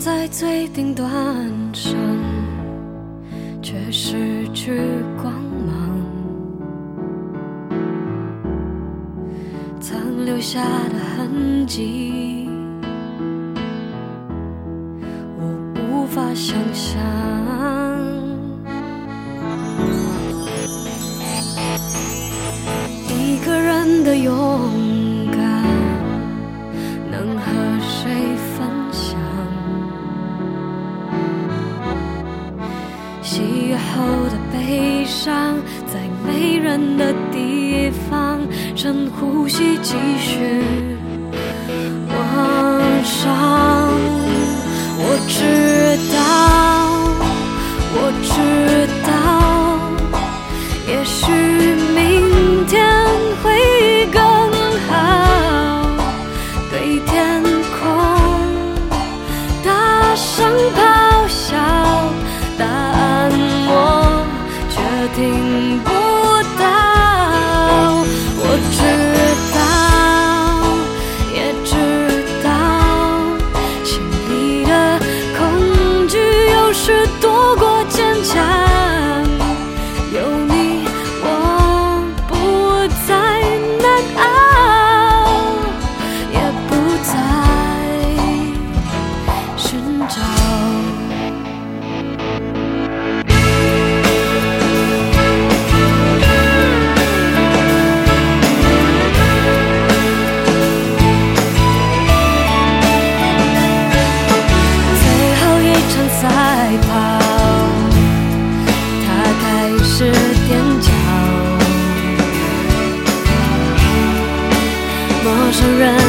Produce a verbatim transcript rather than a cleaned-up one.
在最顶端上，却失去光芒，残留下的痕迹，我无法想象。一个人的勇敢，能和谁分享？喜悦后的悲伤，在没人的地方，深呼吸，继续往上。我知道，我知道，也许明天会更好。对天空大声咆哮，答案我却听不到。我知道，也知道，心里的恐惧有时多过坚强。有你，我不再难熬，也不再寻找。最后一场赛跑，它开始踮脚，陌生人